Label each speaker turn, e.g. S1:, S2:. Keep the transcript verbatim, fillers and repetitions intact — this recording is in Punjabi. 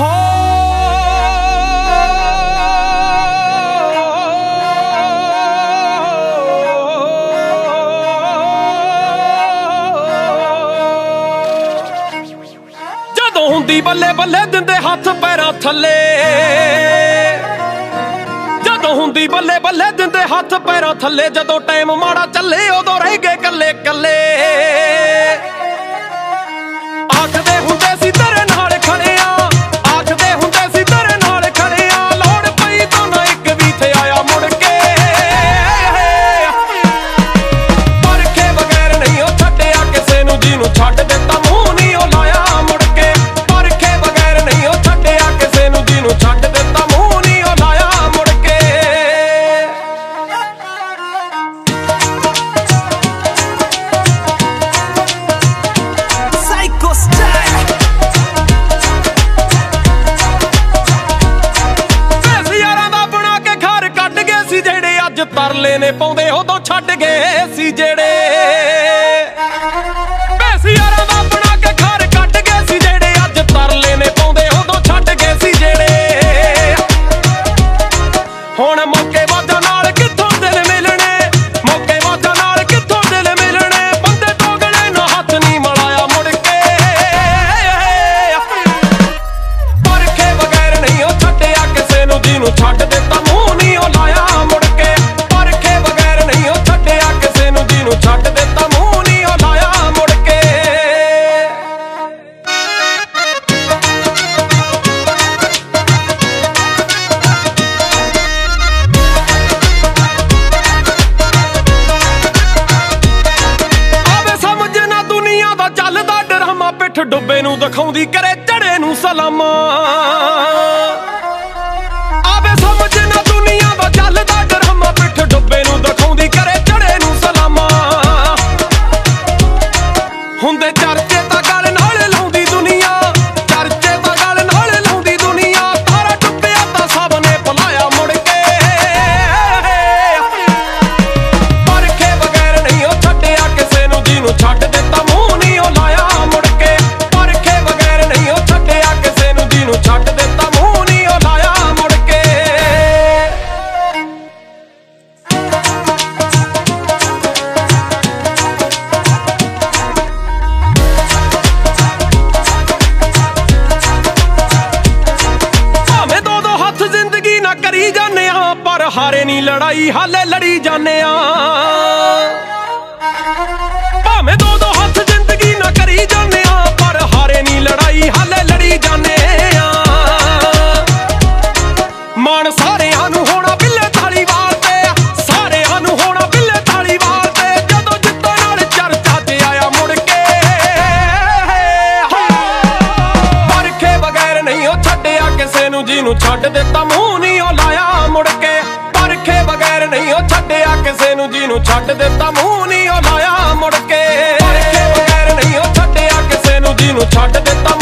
S1: ਹੁੰਦੀ ਬੱਲੇ ਬੱਲੇ ਦਿੰਦੇ ਹੱਥ ਪੈਰਾਂ ਥੱਲੇ, ਜਦੋਂ ਹੁੰਦੀ ਬੱਲੇ ਬੱਲੇ ਦਿੰਦੇ ਹੱਥ ਪੈਰਾਂ ਥੱਲੇ, ਜਦੋਂ ਟਾਈਮ ਮਾੜਾ ਚੱਲੇ ਉਦੋਂ ਰਹਿ ਗਏ ਕੱਲੇ ਕੱਲੇ। ਆਖਦੇ ਹੁੰਦੇ ਸੀ ਤੇਰੇ ਨਾਲ ਖੜੇ ਆ, ਆਖਦੇ ਹੁੰਦੇ ਸੀ ਤੇਰੇ ਨਾਲ ਖੜੇ ਆ, ਲੋੜ ਪਈ ਤਾਂ ਨਾ ਇੱਕ ਵੀ ਥੇ ਆਇਆ ਮੁੜ ਕੇ। ਪਰਖੇ ਬਗੈਰ ਨਹੀਂ ਉਹ ਛੱਡਿਆ ਕਿਸੇ ਨੂੰ, ਜਿਹਨੂੰ ਛੱਡ ਦਿੱਤਾ ਮੂੰਹ ਨਹੀਂ ਉਹ ਲਾਇਆ ਮੁੜ ਕੇ। ਪਰਖੇ ਬਗੈਰ ਨਹੀਂ ਉਹ ਛੱਡਿਆ ਕਿਸੇ ਨੂੰ, ਜਿਹਨੂੰ ਛੱਡ ਦਿੱਤਾ ਮੂੰਹ ਨਹੀਂ ਉਹ ਲਾਇਆ ਮੁੜ ਕੇ। ਸਾਈਕੋ ਸਟਾਈਲ ਐਸੇ ਯਾਰਾਂ ਦਾ ਬਣਾ ਕੇ ਘਰ ਕੱਢ ਗਏ ਸੀ ਜਿਹੜੇ, ਅੱਜ ਤਰਲੇ ਨੇ ਪਾਉਂਦੇ ਉਦੋਂ ਛੱਡ ਗਏ ਸੀ ਜਿਹੜੇ। ਐਸੇ ਯਾਰਾਂ ਦਾ ਬਣਾ ਕੇ ਘਰ ਕੱਢ ਗਏ ਸੀ ਜਿਹੜੇ, ਅੱਜ ਤਰਲੇ ਨੇ ਪਾਉਂਦੇ ਉਦੋਂ ਛੱਡ ਗਏ ਸੀ ਜਿਹੜੇ। ਹੁਣ ਮੌਕੇ ਵਾਜਾਂ ਨਾਲ ਕਿੱਥੋਂ ਦਿਲ ਮਿਲਣੇ, ਮੌਕੇ ਵਾਜਾਂ ਨਾਲ ਕਿੱਥੋਂ ਦਿਲ ਮਿਲਣੇ, ਬੰਦੇ ਟੋਗਲੇ ਨਾ ਹੱਥ ਨਹੀਂ ਮਿਲਾਇਆ ਮੁੜ ਕੇ। ਪਰਖੇ ਬਗੈਰ ਨਹੀਂ ਉਹ ਛੱਡਿਆ ਕਿਸੇ ਨੂੰ, ਜਿਹਨੂੰ ਛੱਡ ਦਿੱਤਾ ਮੂੰਹ ਨਹੀਂ ਉਹ ਲਾਇਆ ਮੁੜ ਕੇ। ਪਰਖੇ ਬਗੈਰ ਨਹੀਂ ਉਹ ਛੱਡਿਆ ਕਿਸੇ ਨੂੰ, ਜਿਹਨੂੰ ਛੱਡ ਦਿੱਤਾ ਮੂੰਹ ਨਹੀਂ ਉਹ ਲਾਇਆ ਮੁੜ ਕੇ। ਆਵੇ ਸਮਝ ਨਾ ਦੁਨੀਆ ਦਾ ਚੱਲਦਾ ਡਰਾਮਾ, ਪਿੱਠ ਡੁੱਬੇ ਨੂੰ ਦਿਖਾਉਂਦੀ ਕਰੇ ਚੜੇ ਨੂੰ ਸਲਾਮਾਂ। ਆਵੇ ਸਮਝ ਨਾ ਦੁਨੀਆ ਦਾ ਚੱਲਦਾ ਡਰਾਮਾ, ਪਿੱਠ ਡੁੱਬੇ ਨੂੰ ਦਿਖਾਉਂਦੀ ਕਰੇ ਚੜੇ ਨੂੰ ਸਲਾਮਾਂ। ਹੁੰਦੇ ਚਰਚੇ ਤਾਂ ਗੱਲ ਨਾਲ ਲਾਉਂਦੀ ਦੁਨੀਆ, ਚਰਚੇ ਤਾਂ ਗੱਲ ਨਾਲ ਲਾਉਂਦੀ ਦੁਨੀਆ, ਤਾਰਾ ਡੁੱਬਿਆ ਤਾਂ ਸਭ ਨੇ ਭੁਲਾਇਆ ਮੁੜ ਕੇ। ਪਰਖੇ ਬਗੈਰ ਨਹੀਂ ਉਹ ਛੱਡਿਆ ਕਿਸੇ ਨੂੰ, ਜਿਹਨੂੰ ਛੱਡ ਦਿੱਤਾ ਮੂੰਹ ਨਹੀਂ ਉਹ ਲਾਇਆ ਮੁੜ ਕੇ। ਪਰਖੇ ਬਗੈਰ ਨਹੀਂ ਉਹ ਛੱਡਿਆ ਕਿਸੇ ਨੂੰ, ਜਿਹਨੂੰ ਛੱਡ ਦਿੱਤਾ ਮੂੰਹ ਨਹੀਂ ਉਹ ਲਾਇਆ ਮੁੜ ਕੇ। ਭਾਵੇਂ ਦੋ ਦੋ ਹੱਥ ਜ਼ਿੰਦਗੀ ਨਾ ਕਰੀ ਜਾਂਦੇ ਆ, ਪਰ ਹਾਰੇ ਨਹੀਂ ਲੜਾਈ ਹਾਲੇ ਲੜੀ ਜਾਂਦੇ ਆ। ਭਾਵੇਂ ਦੋ ਦੋ ਹੱਥ ਜ਼ਿੰਦਗੀ ਨਾ ਕਰੀ ਜਾਂਦੇ ਆ, ਪਰ ਹਾਰੇ ਨਹੀਂ ਲੜਾਈ ਹਾਲੇ ਲੜੀ ਜਾਂਦੇ ਆ। ਮਾਣ ਸਾਰਿਆਂ ਨੂੰ ਹੋਣਾ ਬਿੱਲੇ ਧਾਲੀਵਾਲ ਤੇ, ਸਾਰਿਆਂ ਨੂੰ ਹੋਣਾ ਬਿੱਲੇ ਧਾਲੀਵਾਲ ਤੇ, ਜਦੋਂ ਜਿੱਤਾਂ ਨਾਲ ਚਰਚਾ ਚ ਆਇਆ ਮੁੜ ਕੇ। ਪਰਖੇ ਬਗੈਰ ਨਹੀਂ ਉਹ ਛੱਡਿਆ ਕਿਸੇ ਨੂੰ, ਜਿਹਨੂੰ ਛੱਡ ਦਿੱਤਾ ਮੂੰਹ ਨਹੀਂ ਉਹ ਲਾਇਆ ਮੁੜ ਕੇ। ਪਰਖੇ ਬਗੈਰ ਨਹੀਂ ਉਹ ਛੱਡਿਆ ਕਿਸੇ ਨੂੰ, ਜਿਹਨੂੰ ਛੱਡ ਦਿੱਤਾ ਮੂੰਹ ਨਹੀਂ ਉਹ ਲਾਇਆ ਮੁੜ ਕੇ। ਪਰਖੇ ਬਗੈਰ ਨਹੀਂ ਉਹ ਛੱਡਿਆ ਕਿਸੇ ਨੂੰ, ਜਿਹਨੂੰ ਛੱਡ ਦਿੱਤਾ